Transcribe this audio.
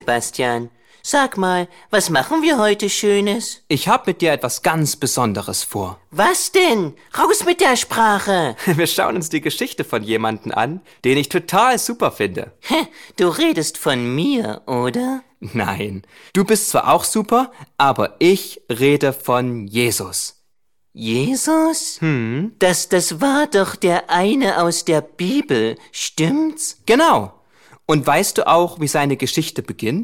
Bastian, sag mal, was machen wir heute Schönes? Ich habe mit dir etwas ganz Besonderes vor. Was denn? Raus mit der Sprache! Wir schauen uns die Geschichte von jemandem an, den ich total super finde. Du redest von mir, oder? Nein, du bist zwar auch super, aber ich rede von Jesus. Jesus? Das war doch der eine aus der Bibel, stimmt's? Genau. Und weißt du auch, wie seine Geschichte beginnt?